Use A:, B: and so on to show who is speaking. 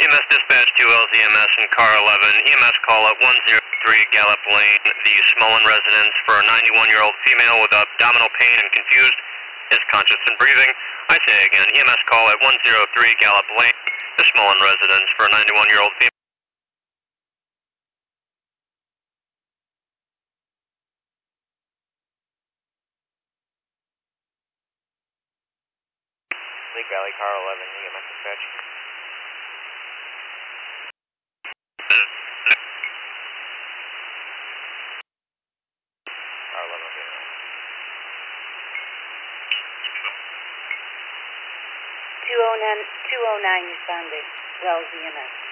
A: EMS dispatch to LZMS and car 11. EMS call at 103 Gallup Lane, the Smullen residence for a 91-year-old female with abdominal pain and confused, is conscious and breathing. I say again, EMS call at 103 Gallup Lane, the Smullen residence for a 91-year-old female.
B: Lake Valley, car 11, EMS dispatch. Car 11, okay.
C: 209 responded. Wells EMS.